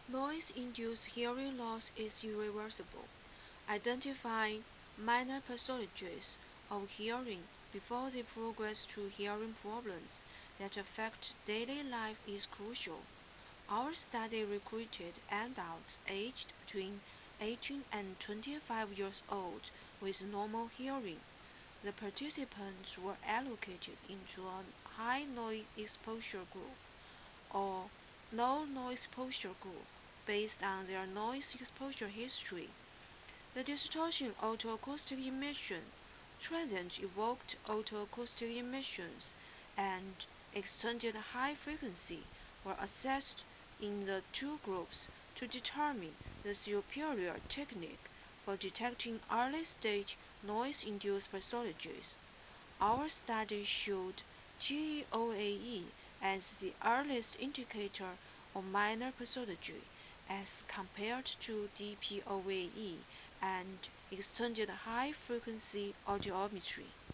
Noise-induced hearing loss is irreversible. Identifying minor pathologies of hearing before they progress to hearing problems that affect daily life is crucial. Our study recruited adults aged between 18 and 25 years old with normal hearing. The participants were allocated into a high noise exposure group or low noise exposure group based on their noise exposure history. The distortion autoacoustic emission, transient evoked autoacoustic emissions, and extended high frequency were assessed in the two groups to determine the superior technique for detecting early-stage noise-induced pathologies. Our study showed TEOAE as the earliest indicator of minor pathology as compared to DPOAE and extended high-frequency audiometry.